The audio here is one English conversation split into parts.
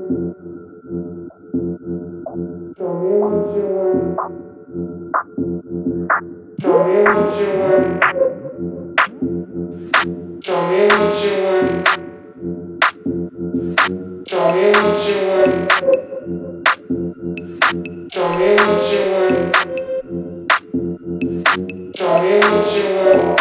Show me what you want. Show me what you want. Show me what you want. Show me what you want. Show me what you want. Show me what you want.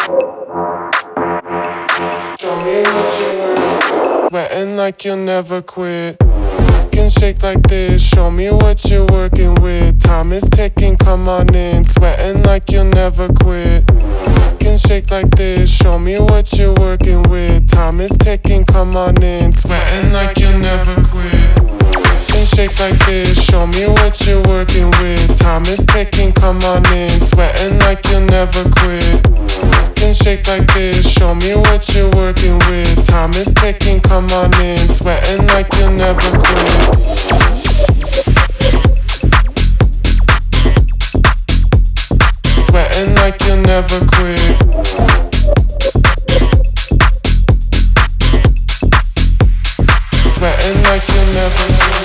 Show me what you want. Sweating like you'll never quit. I can shake like this. Show me what you're working with. Time is ticking, come on in. Sweating like you'll never quit. I can shake like this. Show me what you're working with. Time is ticking, come on in. Sweating like you'll never quit. Can shake like this, show me what you're working with. Time is ticking, come on in. Sweating like you'll never quit. Can shake like this, show me what you're working with. Time is ticking, come on in. Sweating like you'll never quit. Sweating like you'll never quit. Sweating like you'll never quit.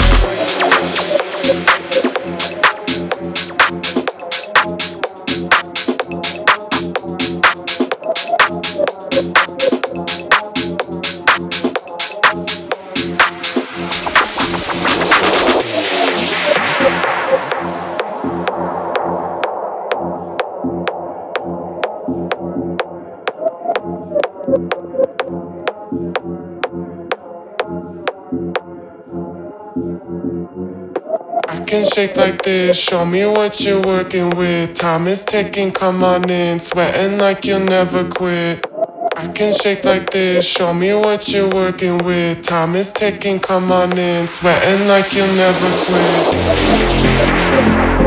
I can shake like this, show me what you're working with. Time is ticking, come on in. Sweating like you'll never quit. I can shake like this, show me what you're working with. Time is ticking, come on in. Sweating like you'll never quit.